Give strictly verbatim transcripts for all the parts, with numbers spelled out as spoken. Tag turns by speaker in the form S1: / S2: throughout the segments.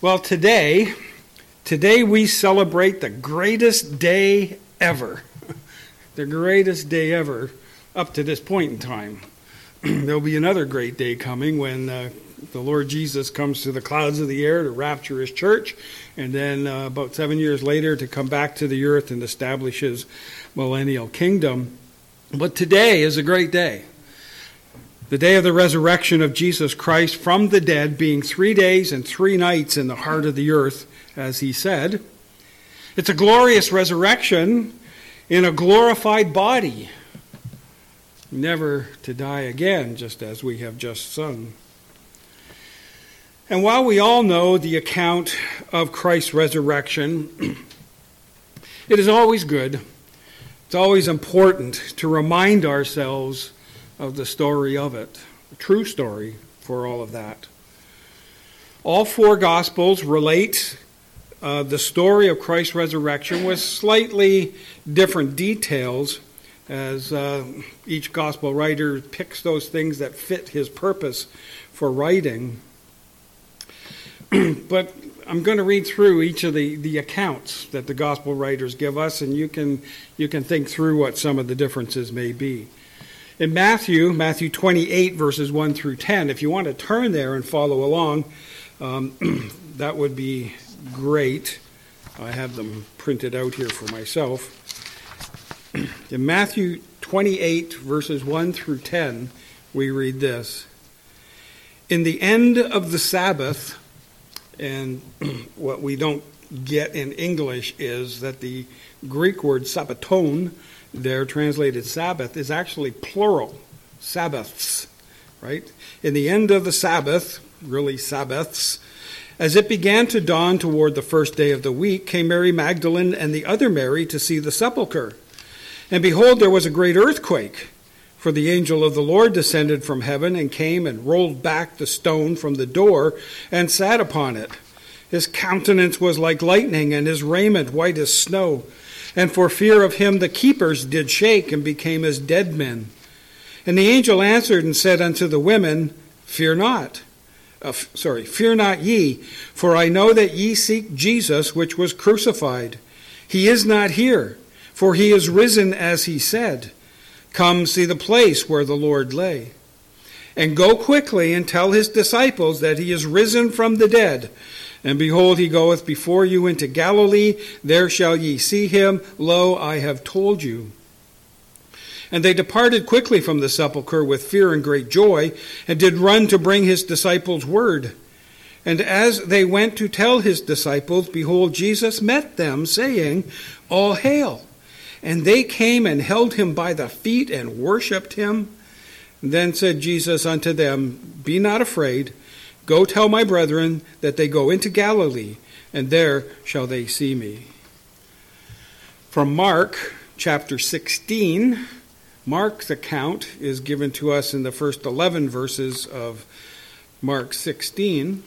S1: Well, today, today we celebrate the greatest day ever. The greatest day ever up to this point in time. There'll be another great day coming when uh, the Lord Jesus comes to the clouds of the air to rapture his church, and then uh, about seven years later to come back to the earth and establish his millennial kingdom. But today is a great day. The day of the resurrection of Jesus Christ from the dead, being three days and three nights in the heart of the earth, as he said. It's a glorious resurrection in a glorified body, never to die again, just as we have just sung. And while we all know the account of Christ's resurrection, it is always good, it's always important to remind ourselves of the story of it, a true story for all of that. All four Gospels relate uh, the story of Christ's resurrection with slightly different details, as uh, each Gospel writer picks those things that fit his purpose for writing. But I'm going to read through each of the, the accounts that the Gospel writers give us, and you can you can think through what some of the differences may be. In Matthew, Matthew twenty-eight, verses one through ten, if you want to turn there and follow along, um, that would be great. I have them printed out here for myself. In Matthew twenty-eight, verses one through ten, we read this. In the end of the Sabbath, and what we don't get in English is that the Greek word sabbaton, there translated Sabbath, is actually plural, Sabbaths, right? In the end of the Sabbath, really Sabbaths, as it began to dawn toward the first day of the week, came Mary Magdalene and the other Mary to see the sepulchre. And behold, there was a great earthquake, for the angel of the Lord descended from heaven and came and rolled back the stone from the door and sat upon it. His countenance was like lightning, and his raiment white as snow. And for fear of him the keepers did shake and became as dead men. And the angel answered and said unto the women, Fear not. Uh, f- sorry, fear not ye, for I know that ye seek Jesus, which was crucified. He is not here, for he is risen as he said. Come see the place where the Lord lay. And go quickly and tell his disciples that he is risen from the dead. And behold, he goeth before you into Galilee. There shall ye see him. Lo, I have told you. And they departed quickly from the sepulchre with fear and great joy, and did run to bring his disciples word. And as they went to tell his disciples, behold, Jesus met them, saying, All hail. And they came and held him by the feet and worshipped him. Then said Jesus unto them, Be not afraid. Go tell my brethren that they go into Galilee, and there shall they see me. From Mark chapter sixteen, Mark's account is given to us in the first eleven verses of Mark sixteen.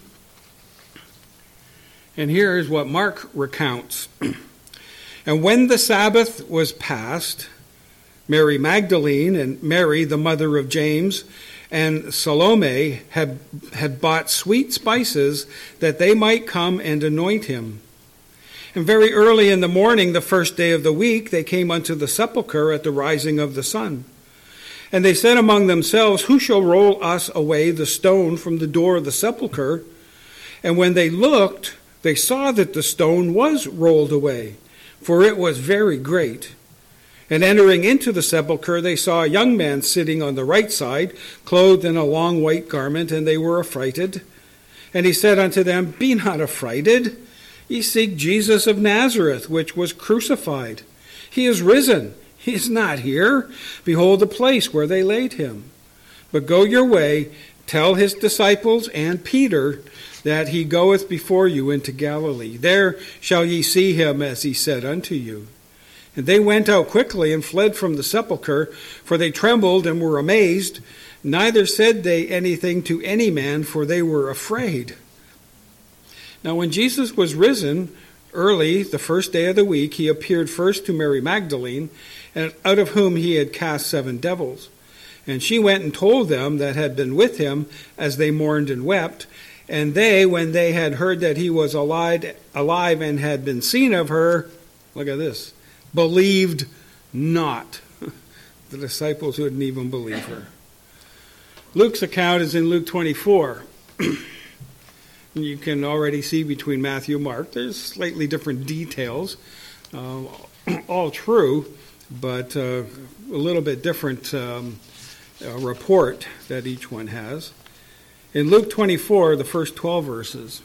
S1: And here is what Mark recounts. And when the Sabbath was past, Mary Magdalene and Mary, the mother of James, and Salome had, had bought sweet spices that they might come and anoint him. And very early in the morning, the first day of the week, they came unto the sepulchre at the rising of the sun. And they said among themselves, Who shall roll us away the stone from the door of the sepulchre? And when they looked, they saw that the stone was rolled away, for it was very great. And entering into the sepulchre, they saw a young man sitting on the right side, clothed in a long white garment, and they were affrighted. And he said unto them, Be not affrighted. Ye seek Jesus of Nazareth, which was crucified. He is risen. He is not here. Behold the place where they laid him. But go your way, tell his disciples and Peter that he goeth before you into Galilee. There shall ye see him, as he said unto you. And they went out quickly and fled from the sepulchre, for they trembled and were amazed. Neither said they anything to any man, for they were afraid. Now when Jesus was risen early, the first day of the week, he appeared first to Mary Magdalene, and out of whom he had cast seven devils. And she went and told them that had been with him, as they mourned and wept. And they, when they had heard that he was alive, alive and had been seen of her, look at this, believed not. The disciples wouldn't even believe her. Luke's account is in Luke twenty-four. You can already see between Matthew and Mark, there's slightly different details. Uh, all true, but uh, a little bit different um, uh, report that each one has. In Luke twenty-four, the first twelve verses.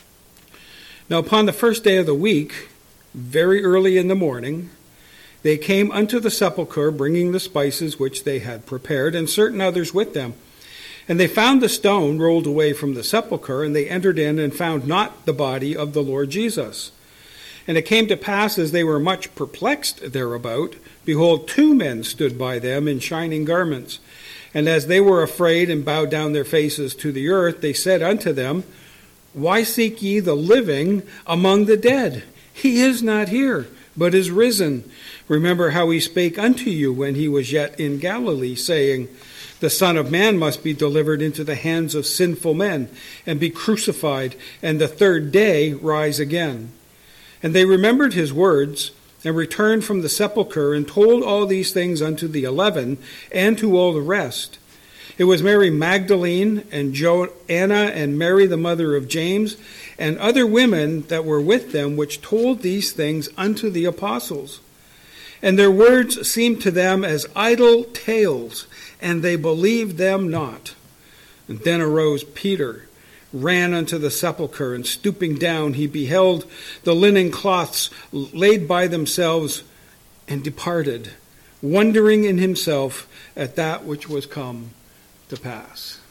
S1: Now upon the first day of the week, very early in the morning, they came unto the sepulchre, bringing the spices which they had prepared, and certain others with them. And they found the stone rolled away from the sepulchre, and they entered in and found not the body of the Lord Jesus. And it came to pass, as they were much perplexed thereabout, behold, two men stood by them in shining garments. And as they were afraid and bowed down their faces to the earth, they said unto them, Why seek ye the living among the dead? He is not here, but is risen. Remember how he spake unto you when he was yet in Galilee, saying, The Son of Man must be delivered into the hands of sinful men, and be crucified, and the third day rise again. And they remembered his words, and returned from the sepulchre, and told all these things unto the eleven, and to all the rest. It was Mary Magdalene, and Joanna, and Mary the mother of James, and other women that were with them, which told these things unto the apostles. And their words seemed to them as idle tales, and they believed them not. And then arose Peter, ran unto the sepulchre, and stooping down, he beheld the linen cloths laid by themselves, and departed, wondering in himself at that which was come to pass.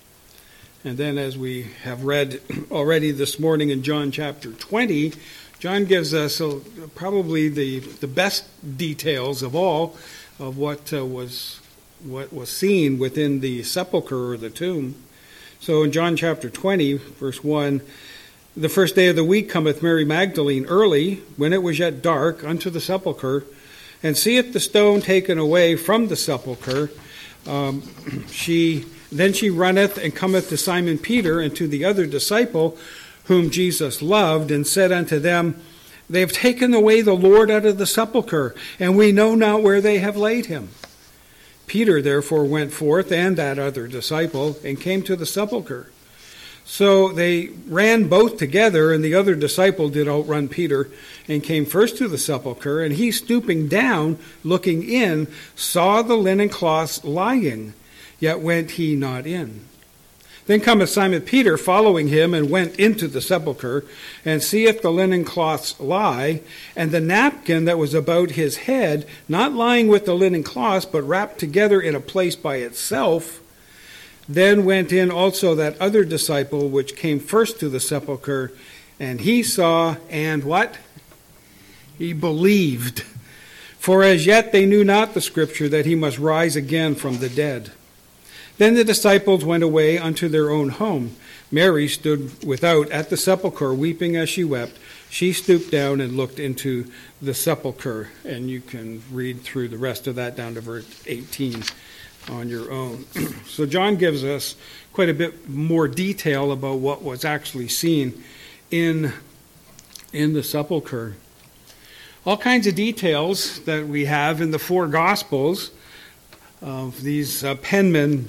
S1: And then, as we have read already this morning in John chapter twenty, John gives us a, probably the, the best details of all of what uh, was what was seen within the sepulchre or the tomb. So in John chapter twenty, verse one, the first day of the week cometh Mary Magdalene early, when it was yet dark, unto the sepulchre, and seeth the stone taken away from the sepulchre. Um, she then she runneth and cometh to Simon Peter and to the other disciple, whom Jesus loved, and said unto them, They have taken away the Lord out of the sepulchre, and we know not where they have laid him. Peter therefore went forth, and that other disciple, and came to the sepulchre. So they ran both together, and the other disciple did outrun Peter, and came first to the sepulchre, and he, stooping down, looking in, saw the linen cloths lying, yet went he not in. Then cometh Simon Peter, following him, and went into the sepulchre, and seeth the linen cloths lie, and the napkin that was about his head, not lying with the linen cloths, but wrapped together in a place by itself. Then went in also that other disciple, which came first to the sepulchre, and he saw, and what? He believed. For as yet they knew not the scripture, that he must rise again from the dead. Then the disciples went away unto their own home. Mary stood without at the sepulchre, weeping as she wept. She stooped down and looked into the sepulchre. And you can read through the rest of that down to verse eighteen on your own. So John gives us quite a bit more detail about what was actually seen in, in the sepulchre. All kinds of details that we have in the four Gospels of these uh, penmen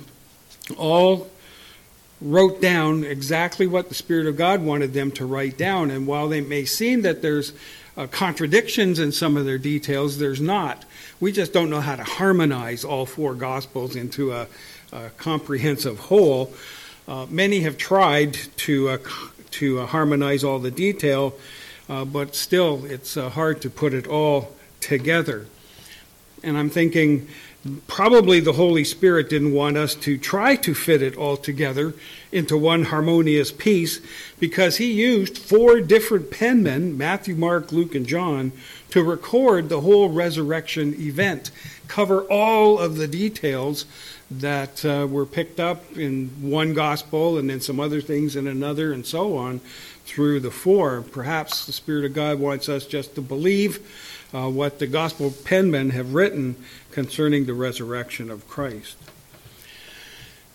S1: all wrote down exactly what the Spirit of God wanted them to write down. And while they may seem that there's uh, contradictions in some of their details, there's not. We just don't know how to harmonize all four Gospels into a, a comprehensive whole. Uh, many have tried to uh, to uh, harmonize all the detail, uh, but still it's uh, hard to put it all together. And I'm thinking, probably the Holy Spirit didn't want us to try to fit it all together into one harmonious piece, because he used four different penmen, Matthew, Mark, Luke, and John, to record the whole resurrection event, cover all of the details that uh, were picked up in one gospel and then some other things in another, and so on through the four. Perhaps the Spirit of God wants us just to believe uh, what the gospel penmen have written concerning the resurrection of Christ.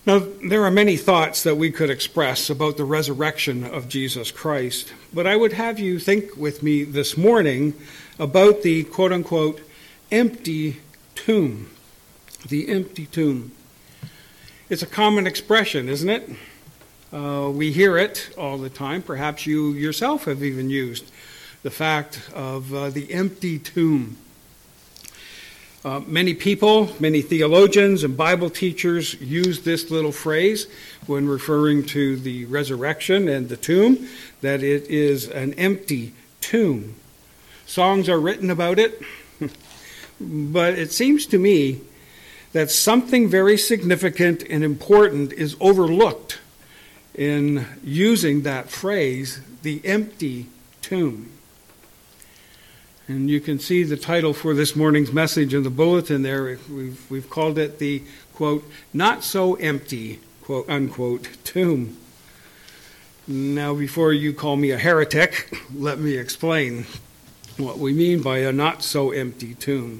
S1: Now, there are many thoughts that we could express about the resurrection of Jesus Christ, but I would have you think with me this morning about the quote-unquote empty tomb. The empty tomb. It's a common expression, isn't it? Uh, we hear it all the time. Perhaps you yourself have even used the fact of uh, the empty tomb. Uh, many people, many theologians and Bible teachers use this little phrase when referring to the resurrection and the tomb, that it is an empty tomb. Songs are written about it, but it seems to me that something very significant and important is overlooked in using that phrase, the empty tomb. And you can see the title for this morning's message in the bulletin there. We've, we've called it the, quote, not so empty, quote, unquote, tomb. Now, before you call me a heretic, let me explain what we mean by a not so empty tomb.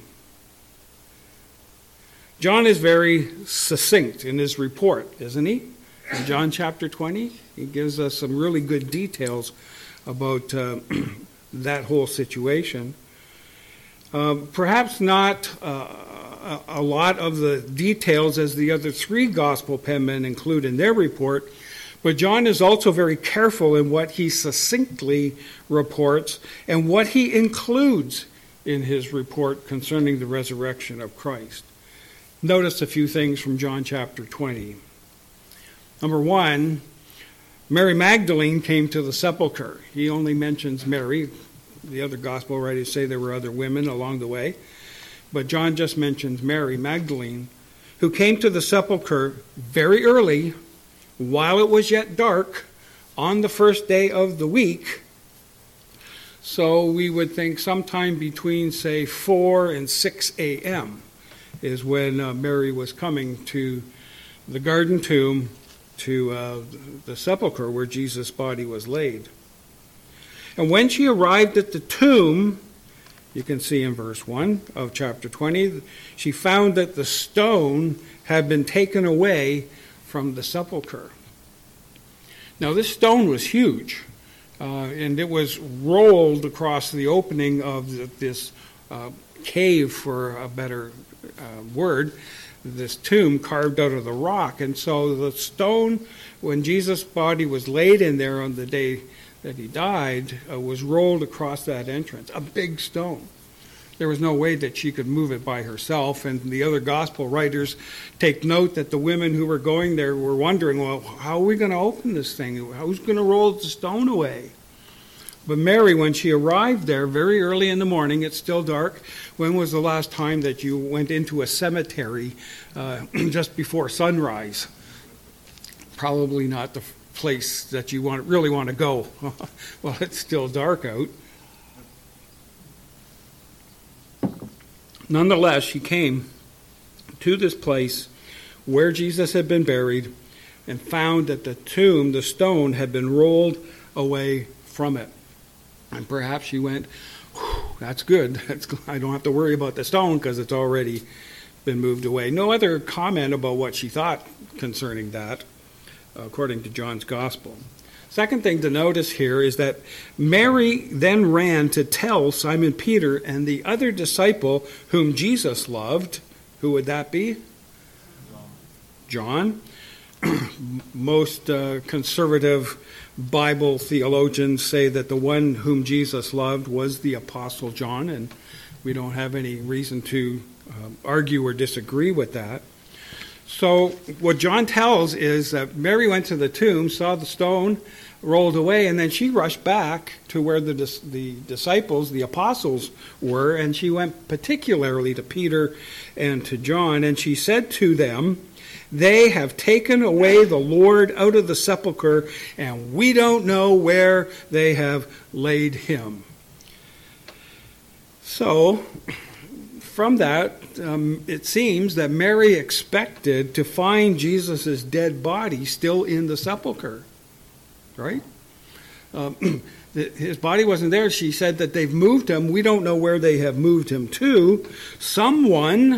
S1: John is very succinct in his report, isn't he? In John chapter twenty, he gives us some really good details about uh, that whole situation. Uh, perhaps not uh, a lot of the details as the other three gospel penmen include in their report, but John is also very careful in what he succinctly reports and what he includes in his report concerning the resurrection of Christ. Notice a few things from John chapter twenty. Number one, Mary Magdalene came to the sepulchre. He only mentions Mary. The other gospel writers say there were other women along the way. But John just mentions Mary Magdalene, who came to the sepulchre very early, while it was yet dark, on the first day of the week. So we would think sometime between, say, four and six a.m. is when uh, Mary was coming to the garden tomb, to uh, the sepulchre where Jesus' body was laid. And when she arrived at the tomb, you can see in verse one of chapter twenty, she found that the stone had been taken away from the sepulchre. Now this stone was huge, uh, and it was rolled across the opening of this uh, cave, for a better uh, word, this tomb carved out of the rock. And so the stone, when Jesus' body was laid in there on the day that he died, uh, was rolled across that entrance, a big stone. There was no way that she could move it by herself, and the other gospel writers take note that the women who were going there were wondering, well, how are we going to open this thing? Who's going to roll the stone away? But Mary, when she arrived there very early in the morning, it's still dark. When was the last time that you went into a cemetery uh, just before sunrise? Probably not the place that you want really want to go. Well, it's still dark out. Nonetheless, she came to this place where Jesus had been buried and found that the tomb, the stone, had been rolled away from it. And perhaps she went, that's good. That's, I don't have to worry about the stone because it's already been moved away. No other comment about what she thought concerning that, according to John's Gospel. Second thing to notice here is that Mary then ran to tell Simon Peter and the other disciple whom Jesus loved. Who would that be? John. Most uh, conservative Bible theologians say that the one whom Jesus loved was the Apostle John, and we don't have any reason to uh, argue or disagree with that. So what John tells is that Mary went to the tomb, saw the stone rolled away, and then she rushed back to where the, the disciples, the apostles, were, and she went particularly to Peter and to John, and she said to them, "They have taken away the Lord out of the sepulchre, and we don't know where they have laid him." So, from that, um, it seems that Mary expected to find Jesus' dead body still in the sepulchre, right? Um, his body wasn't there. She said that they've moved him. We don't know where they have moved him to. Someone,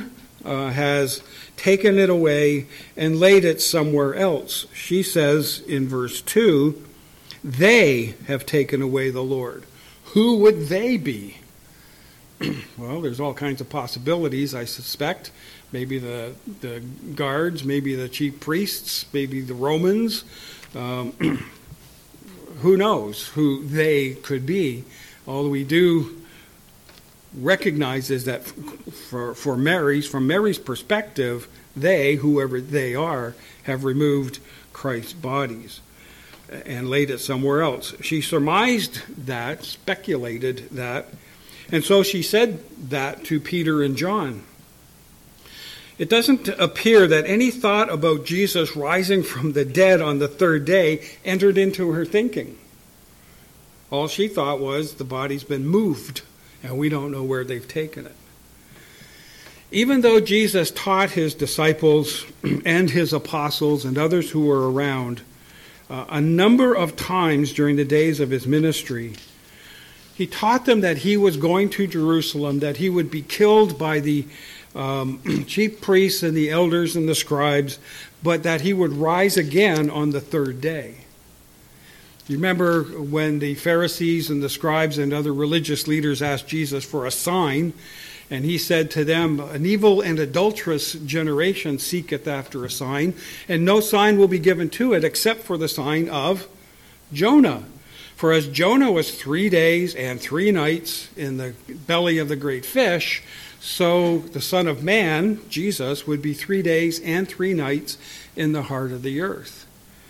S1: uh, has taken it away and laid it somewhere else. She says in verse two, they have taken away the Lord. Who would they be? Well, there's all kinds of possibilities, I suspect. Maybe the, the guards, maybe the chief priests, maybe the Romans. Um, who knows who they could be? All we do recognize is that for, for Mary's, from Mary's perspective, they, whoever they are, have removed Christ's bodies and laid it somewhere else. She surmised that, speculated that, and so she said that to Peter and John. It doesn't appear that any thought about Jesus rising from the dead on the third day entered into her thinking. All she thought was the body's been moved, and we don't know where they've taken it. Even though Jesus taught his disciples and his apostles and others who were around uh, a number of times during the days of his ministry, he taught them that he was going to Jerusalem, that he would be killed by the um, chief priests and the elders and the scribes, but that he would rise again on the third day. You remember when the Pharisees and the scribes and other religious leaders asked Jesus for a sign, and he said to them, an evil and adulterous generation seeketh after a sign, and no sign will be given to it except for the sign of Jonah. For as Jonah was three days and three nights in the belly of the great fish, so the Son of Man, Jesus, would be three days and three nights in the heart of the earth.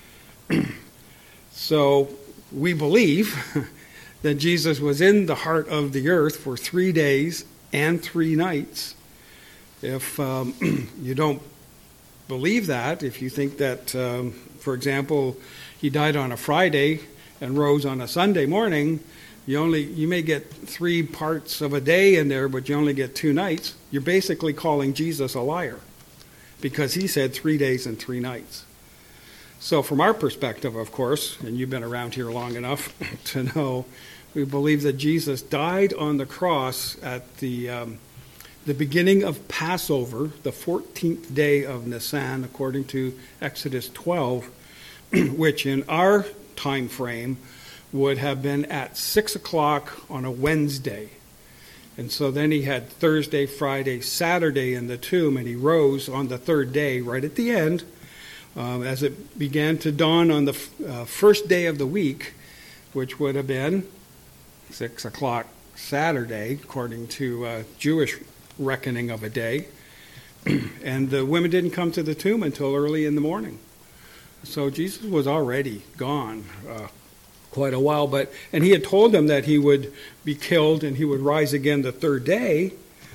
S1: So we believe that Jesus was in the heart of the earth for three days and three nights. If um, you don't believe that, if you think that, um, for example, he died on a Friday and rose on a Sunday morning, you only you may get three parts of a day in there, but you only get two nights. You're basically calling Jesus a liar because he said three days and three nights. So from our perspective, of course, and you've been around here long enough to know, we believe that Jesus died on the cross at the um, the beginning of Passover, the fourteenth day of Nisan, according to Exodus twelve, which in our time frame would have been at six o'clock on a Wednesday. And so then he had Thursday, Friday, Saturday in the tomb, and he rose on the third day, right at the end, uh, as it began to dawn on the f- uh, first day of the week, which would have been six o'clock Saturday, according to uh, Jewish reckoning of a day. And the women didn't come to the tomb until early in the morning. So Jesus was already gone uh, quite a while, but and he had told them that he would be killed and he would rise again the third day,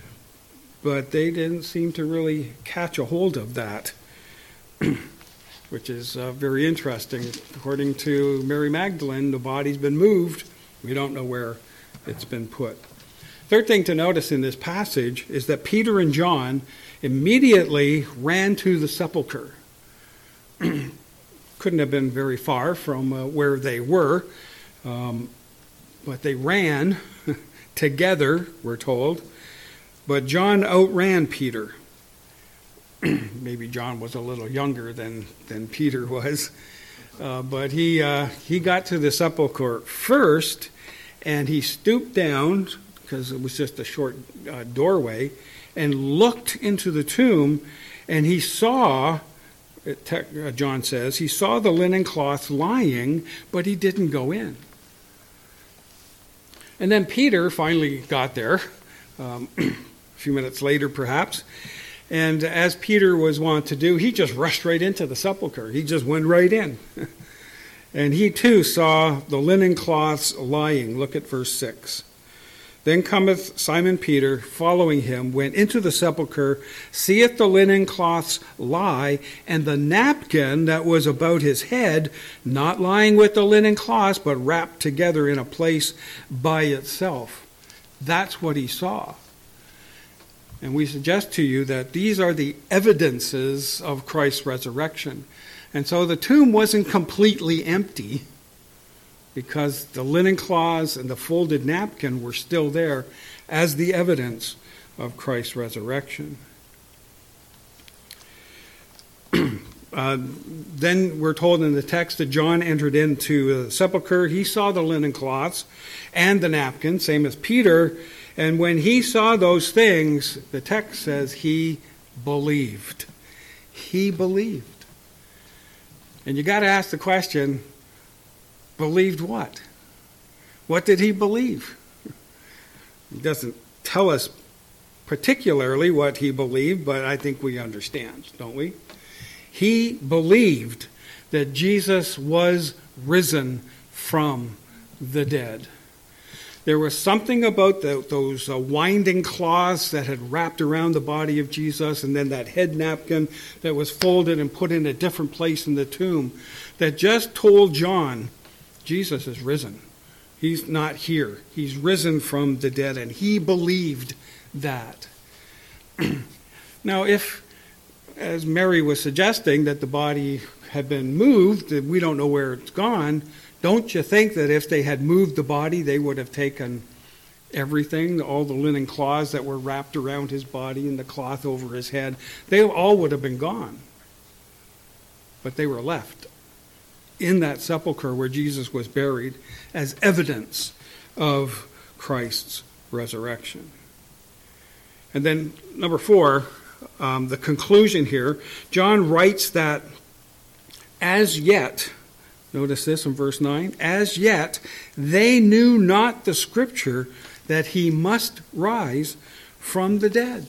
S1: but they didn't seem to really catch a hold of that, which is uh, very interesting. According to Mary Magdalene, the body's been moved. We don't know where it's been put. Third thing to notice in this passage is that Peter and John immediately ran to the sepulcher. Couldn't have been very far from uh, where they were, um, but they ran together, we're told. But John outran Peter. Maybe John was a little younger than, than Peter was, uh, but he uh, he got to the sepulcher first, and he stooped down, because it was just a short uh, doorway, and looked into the tomb, and he saw, John says, he saw the linen cloth lying, but he didn't go in. And then Peter finally got there, um, a few minutes later perhaps, and as Peter was wont to do, he just rushed right into the sepulcher. He just went right in. And he too saw the linen cloths lying. Look at verse six. Then cometh Simon Peter, following him, went into the sepulchre, seeth the linen cloths lie, and the napkin that was about his head, not lying with the linen cloths, but wrapped together in a place by itself. That's what he saw. And we suggest to you that these are the evidences of Christ's resurrection. And so the tomb wasn't completely empty, because the linen cloths and the folded napkin were still there as the evidence of Christ's resurrection. uh, then we're told in the text that John entered into the sepulchre. He saw the linen cloths and the napkin, same as Peter. And when he saw those things, the text says he believed. He believed. And you got to ask the question, believed what? What did he believe? He doesn't tell us particularly what he believed, but I think we understand, don't we? He believed that Jesus was risen from the dead. There was something about the, those uh, winding cloths that had wrapped around the body of Jesus, and then that head napkin that was folded and put in a different place in the tomb, that just told John, Jesus is risen. He's not here. He's risen from the dead, and he believed that. Now, if, as Mary was suggesting, that the body had been moved, that we don't know where it's gone, don't you think that if they had moved the body, they would have taken everything, all the linen cloths that were wrapped around his body and the cloth over his head, they all would have been gone. But they were left in that sepulchre where Jesus was buried as evidence of Christ's resurrection. And then number four, um, the conclusion here, John writes that as yet, notice this in verse nine, as yet they knew not the scripture that he must rise from the dead.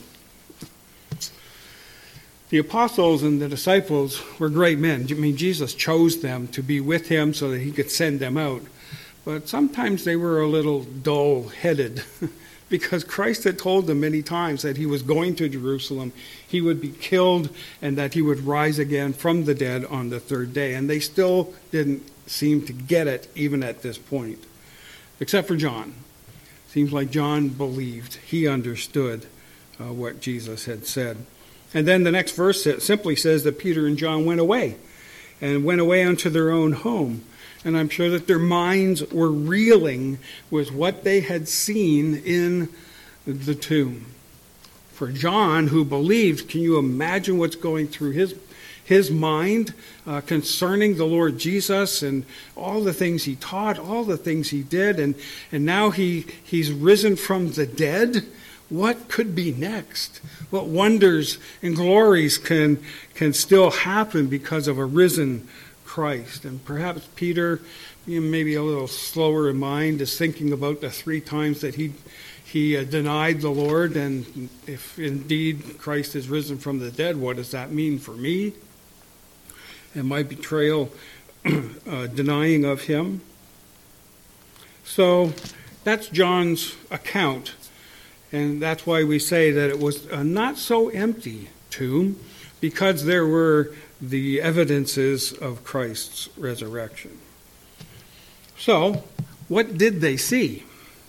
S1: The apostles and the disciples were great men. I mean, Jesus chose them to be with him so that he could send them out. But sometimes they were a little dull-headed because Christ had told them many times that he was going to Jerusalem, he would be killed, and that he would rise again from the dead on the third day. And they still didn't seem to get it even at this point, except for John. Seems like John believed. He understood uh, what Jesus had said. And then the next verse simply says that Peter and John went away, and went away unto their own home. And I'm sure that their minds were reeling with what they had seen in the tomb. For John, who believed, can you imagine what's going through his his mind uh, concerning the Lord Jesus and all the things he taught, all the things he did, and, and now he he's risen from the dead? What could be next? What wonders and glories can can still happen because of a risen Christ? And perhaps Peter, you know, maybe a little slower in mind, is thinking about the three times that he he uh, denied the Lord. And if indeed Christ is risen from the dead, what does that mean for me and my betrayal, uh, denying of him? So that's John's account. And that's why we say that it was a not so empty tomb, because there were the evidences of Christ's resurrection. So, what did they see?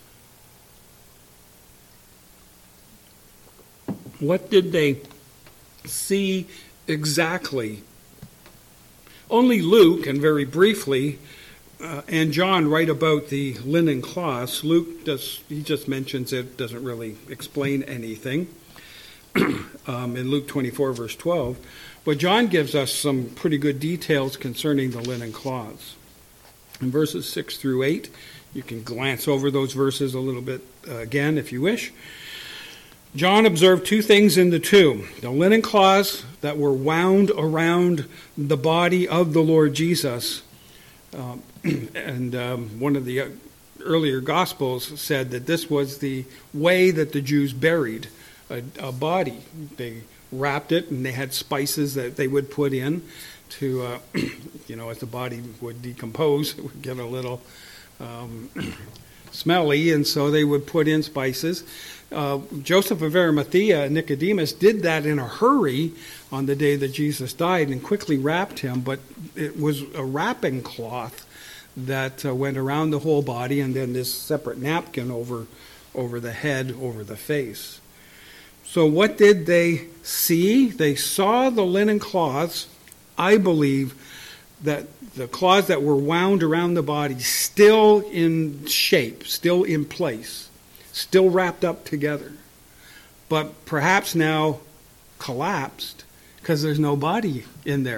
S1: What did they see exactly? Only Luke, and very briefly, Uh, and John write about the linen cloths. Luke, does, he just mentions it, doesn't really explain anything um, in Luke twenty-four, verse twelve. But John gives us some pretty good details concerning the linen cloths. In verses six through eight, you can glance over those verses a little bit uh, again if you wish. John observed two things in the tomb: the linen cloths that were wound around the body of the Lord Jesus. Um, and um, one of the earlier Gospels said that this was the way that the Jews buried a, a body. They wrapped it, and they had spices that they would put in to, uh, you know, as the body would decompose, it would get a little um, smelly, and so they would put in spices. Uh, Joseph of Arimathea and Nicodemus did that in a hurry on the day that Jesus died and quickly wrapped him, but it was a wrapping cloth that uh, went around the whole body, and then this separate napkin over, over the head, over the face. So what did they see? They saw the linen cloths, I believe, that the cloths that were wound around the body still in shape, still in place, still wrapped up together, but perhaps now collapsed because there's no body in there.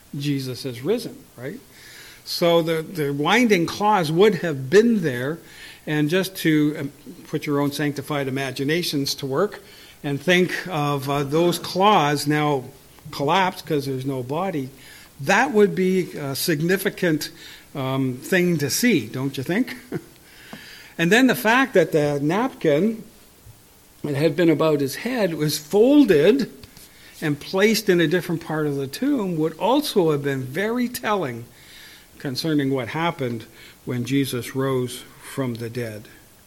S1: Jesus has risen, right? So the, the winding clause would have been there, and just to put your own sanctified imaginations to work and think of uh, those claws now collapsed because there's no body, that would be a significant um, thing to see, don't you think? And then the fact that the napkin that had been about his head was folded and placed in a different part of the tomb would also have been very telling concerning what happened when Jesus rose from the dead.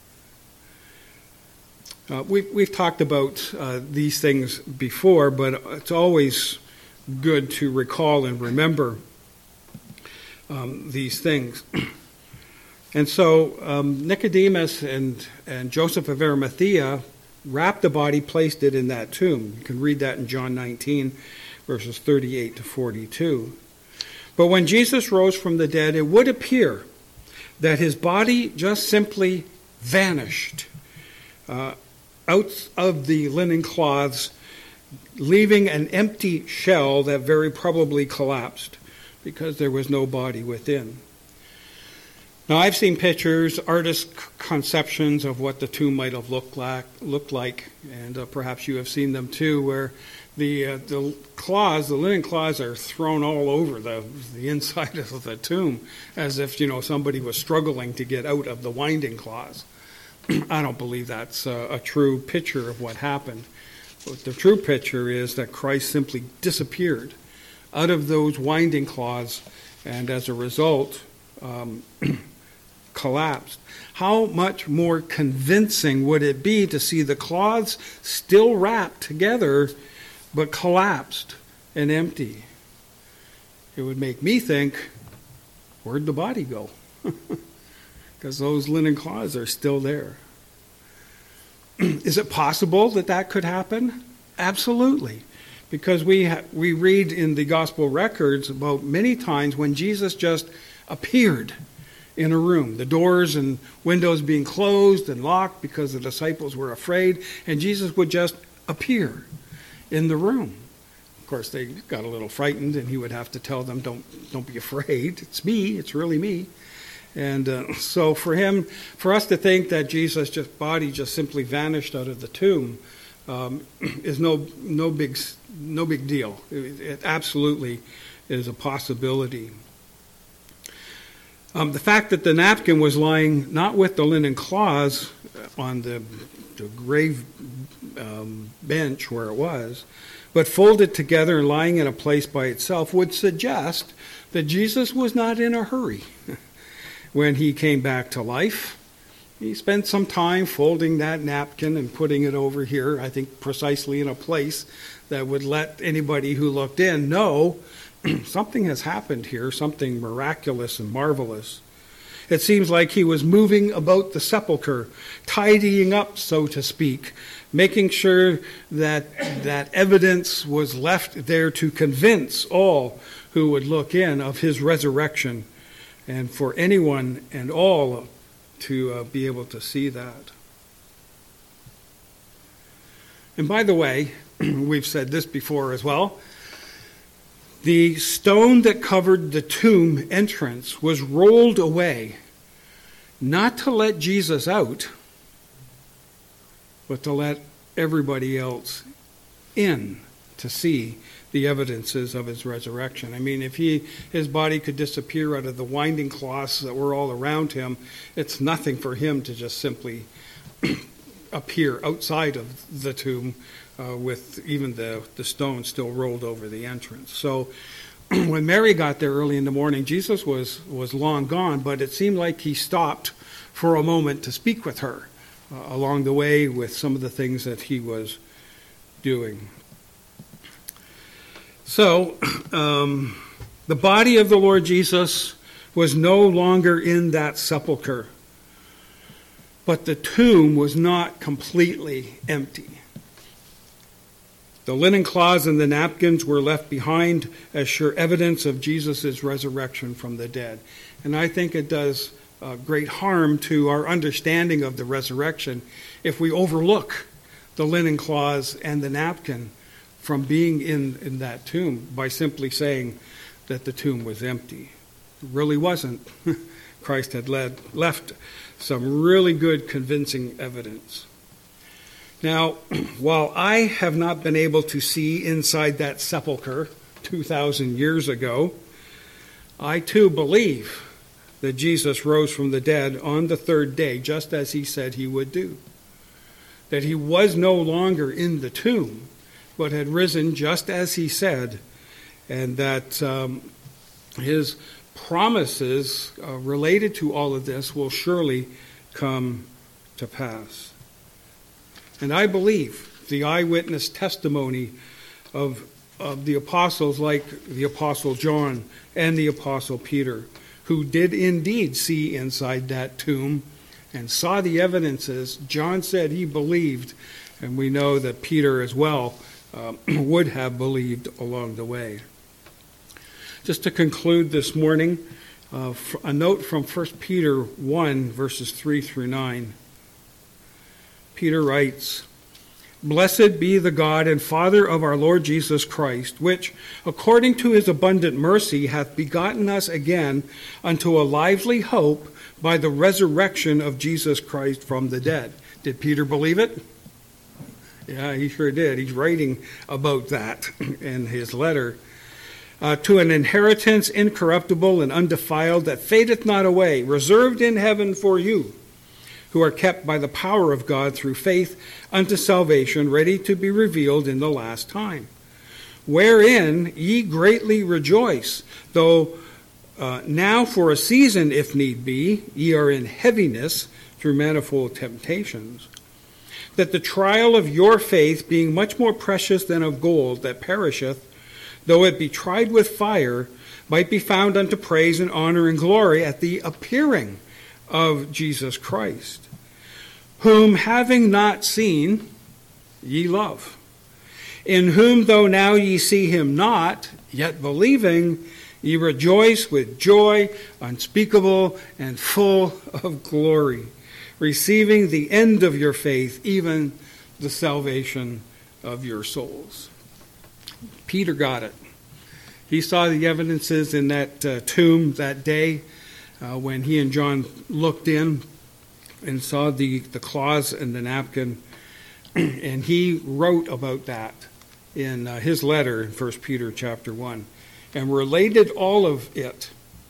S1: Uh, we've, we've talked about uh, these things before, but it's always good to recall and remember um, these things. And so um, Nicodemus and, and Joseph of Arimathea wrapped the body, placed it in that tomb. You can read that in John nineteen, verses thirty-eight to forty-two. But when Jesus rose from the dead, it would appear that his body just simply vanished uh, out of the linen cloths, leaving an empty shell that very probably collapsed because there was no body within. Now, I've seen pictures, artist conceptions of what the tomb might have looked like, looked like and uh, perhaps you have seen them too, where the uh, the cloths, the linen cloths, are thrown all over the the inside of the tomb, as if, you know, somebody was struggling to get out of the winding cloths. I don't believe that's a, a true picture of what happened. But the true picture is that Christ simply disappeared out of those winding cloths, and as a result, um, collapsed. How much more convincing would it be to see the cloths still wrapped together, but collapsed and empty? It would make me think, where'd the body go? Because those linen cloths are still there. Is it possible that that could happen? Absolutely. Because we ha- we read in the gospel records about many times when Jesus just appeared in a room, the doors and windows being closed and locked because the disciples were afraid, and Jesus would just appear in the room. Of course, they got a little frightened, and he would have to tell them, don't don't be afraid. It's me. It's really me. And uh, so for him, for us to think that Jesus' just body just simply vanished out of the tomb um, is no no big no big deal. It, it absolutely is a possibility. Um, the fact that the napkin was lying not with the linen cloths on the, the grave um, bench where it was, but folded together and lying in a place by itself would suggest that Jesus was not in a hurry when he came back to life. He spent some time folding that napkin and putting it over here, I think precisely in a place that would let anybody who looked in know something has happened here, something miraculous and marvelous. It seems like he was moving about the sepulcher, tidying up, so to speak, making sure that that evidence was left there to convince all who would look in of his resurrection, and for anyone and all to uh, be able to see that. And by the way, we've said this before as well, the stone that covered the tomb entrance was rolled away, not to let Jesus out, but to let everybody else in to see the evidences of his resurrection. I mean, if he his body could disappear out of the winding cloths that were all around him, it's nothing for him to just simply appear outside of the tomb uh, with even the, the stone still rolled over the entrance. So when Mary got there early in the morning, Jesus was, was long gone, but it seemed like he stopped for a moment to speak with her uh, along the way with some of the things that he was doing. So, um, the body of the Lord Jesus was no longer in that sepulcher, but the tomb was not completely empty. The linen cloths and the napkins were left behind as sure evidence of Jesus' resurrection from the dead. And I think it does uh, great harm to our understanding of the resurrection if we overlook the linen cloths and the napkin from being in, in that tomb by simply saying that the tomb was empty. It really wasn't. Christ had led, left some really good convincing evidence. Now, while I have not been able to see inside that sepulcher two thousand years ago, I too believe that Jesus rose from the dead on the third day, just as he said he would do. That he was no longer in the tomb, but had risen just as he said, and that um, his promises uh, related to all of this will surely come to pass. And I believe the eyewitness testimony of, of the apostles like the Apostle John and the Apostle Peter, who did indeed see inside that tomb and saw the evidences. John said he believed, and we know that Peter as well uh, would have believed along the way. Just to conclude this morning, uh, a note from First Peter one, verses three through nine. Peter writes, "Blessed be the God and Father of our Lord Jesus Christ, which, according to his abundant mercy, hath begotten us again unto a lively hope by the resurrection of Jesus Christ from the dead." Did Peter believe it? Yeah, he sure did. He's writing about that in his letter. Uh, to an inheritance incorruptible and undefiled, that fadeth not away, reserved in heaven for you, who are kept by the power of God through faith unto salvation, ready to be revealed in the last time. Wherein ye greatly rejoice, though uh, now for a season, if need be, ye are in heaviness through manifold temptations, that the trial of your faith, being much more precious than of gold that perisheth, though it be tried with fire, might be found unto praise and honor and glory at the appearing of Jesus Christ, whom having not seen, ye love, in whom though now ye see him not, yet believing, ye rejoice with joy unspeakable and full of glory, receiving the end of your faith, even the salvation of your souls. Peter got it. He saw the evidences in that uh, tomb that day uh, when he and John looked in and saw the, the claws and the napkin. And he wrote about that in uh, his letter in First Peter chapter one, and related all of it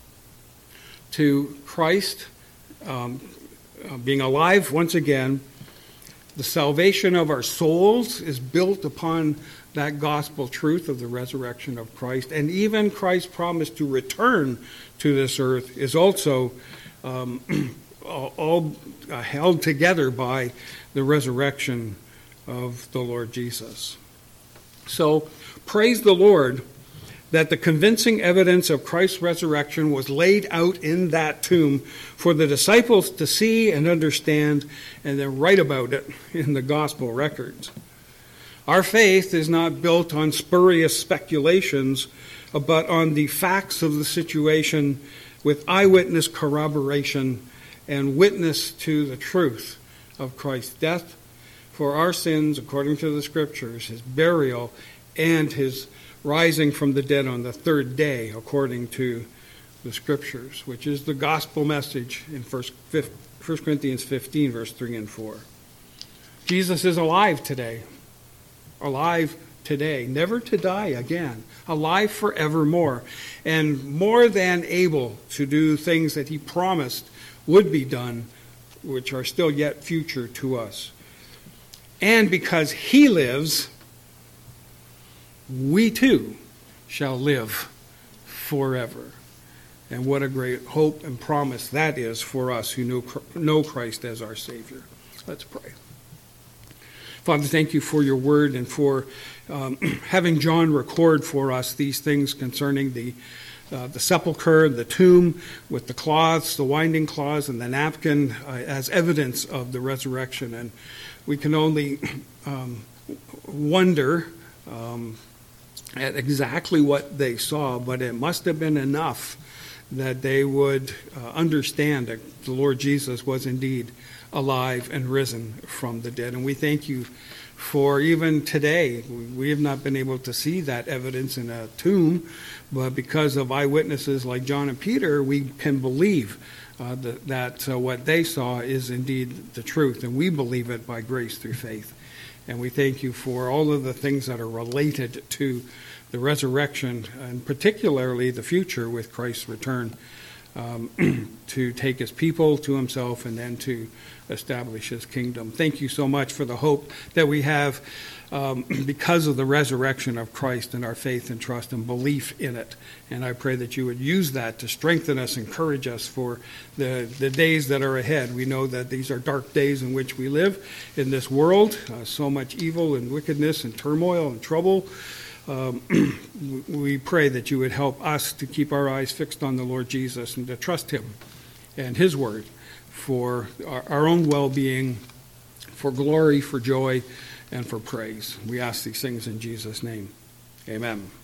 S1: to Christ um, uh, being alive once again. The salvation of our souls is built upon that gospel truth of the resurrection of Christ. And even Christ's promise to return to this earth is also um, all uh, held together by the resurrection of the Lord Jesus. So praise the Lord that the convincing evidence of Christ's resurrection was laid out in that tomb for the disciples to see and understand and then write about it in the gospel records. Our faith is not built on spurious speculations, but on the facts of the situation with eyewitness corroboration and witness to the truth of Christ's death for our sins according to the Scriptures, his burial, and his rising from the dead on the third day according to the Scriptures, which is the gospel message in First Corinthians fifteen, verse three and four. Jesus is alive today. Alive today, never to die again, alive forevermore, and more than able to do things that he promised would be done, which are still yet future to us. And because he lives, we too shall live forever. And what a great hope and promise that is for us who know, know Christ as our Savior. Let's pray. Father, thank you for your word and for um, having John record for us these things concerning the uh, the sepulcher, the tomb, with the cloths, the winding cloths, and the napkin uh, as evidence of the resurrection. And we can only um, wonder um, at exactly what they saw, but it must have been enough that they would uh, understand that the Lord Jesus was indeed alive and risen from the dead. And we thank you for even today. We have not been able to see that evidence in a tomb, but because of eyewitnesses like John and Peter, we can believe uh, that, that uh, what they saw is indeed the truth, and we believe it by grace through faith. And we thank you for all of the things that are related to the resurrection, and particularly the future with Christ's return um, to take his people to himself and then to establish his kingdom. Thank you so much for the hope that we have um, because of the resurrection of Christ and our faith and trust and belief in it. And I pray that you would use that to strengthen us, encourage us for the, the days that are ahead. We know that these are dark days in which we live in this world, uh, so much evil and wickedness and turmoil and trouble. Um, we pray that you would help us to keep our eyes fixed on the Lord Jesus and to trust him and his word for our, our own well-being, for glory, for joy, and for praise. We ask these things in Jesus' name. Amen.